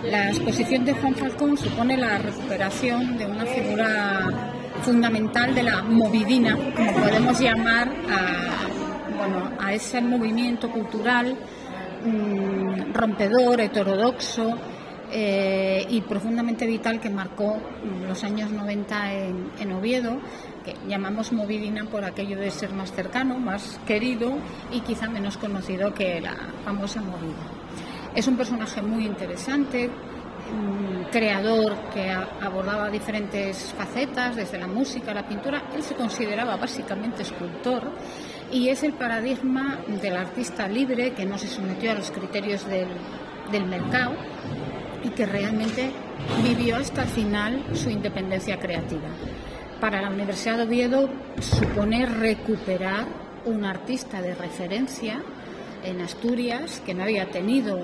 La exposición de Juan Falcón supone la recuperación de una figura fundamental de la movidina, como podemos llamar a ese movimiento cultural rompedor, heterodoxo y profundamente vital que marcó los años 90 en Oviedo, que llamamos movidina por aquello de ser más cercano, más querido y quizá menos conocido que la famosa movida. Es un personaje muy interesante, creador que abordaba diferentes facetas, desde la música a la pintura. Él se consideraba básicamente escultor y es el paradigma del artista libre que no se sometió a los criterios del mercado y que realmente vivió hasta el final su independencia creativa. Para la Universidad de Oviedo supone recuperar un artista de referencia en Asturias que no había tenido